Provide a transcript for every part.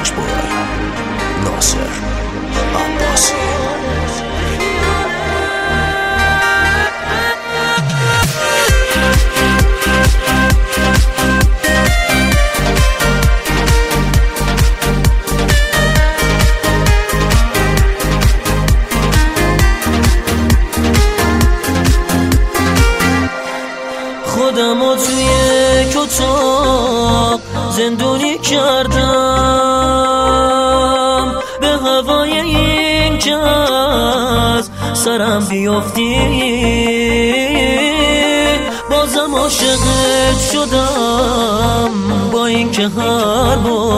Rich Boy ناصر عباسی. خودمو توی کتاب زندونی کردم، به هوای این که از سرم بیافتی. بازم عاشقت شدم، با این که هر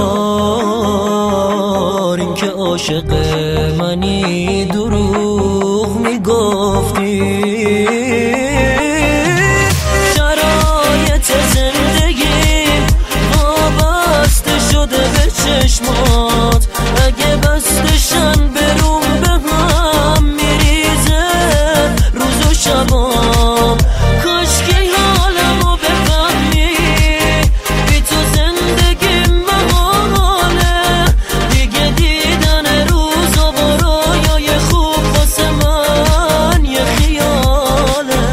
بار این که عاشق منی دروغ میگفتی. چشمات اگه بستشن بروم به هم میریزه روز و شبام. کاشکی حالمو بفهمی، بی تو زندگی محاله. دیگه دیدن روز و رویای خوب واسه من یه خیاله.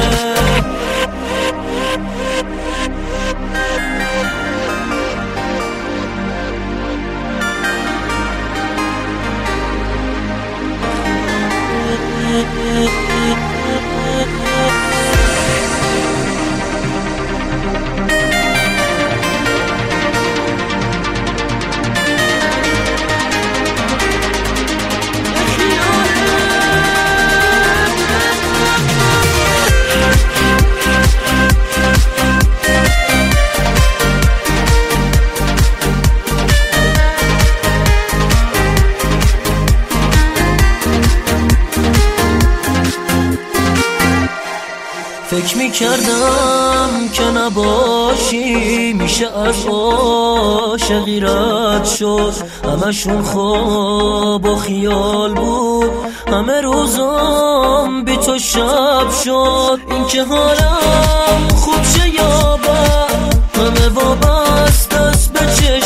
فکر میکردم که نباشی میشه از عاشقی رد شد. همشون خواب و خیال بود، همه روزم بی تو شب شد. این که حالم خوب شه یا بد، همه وابسته است به چشم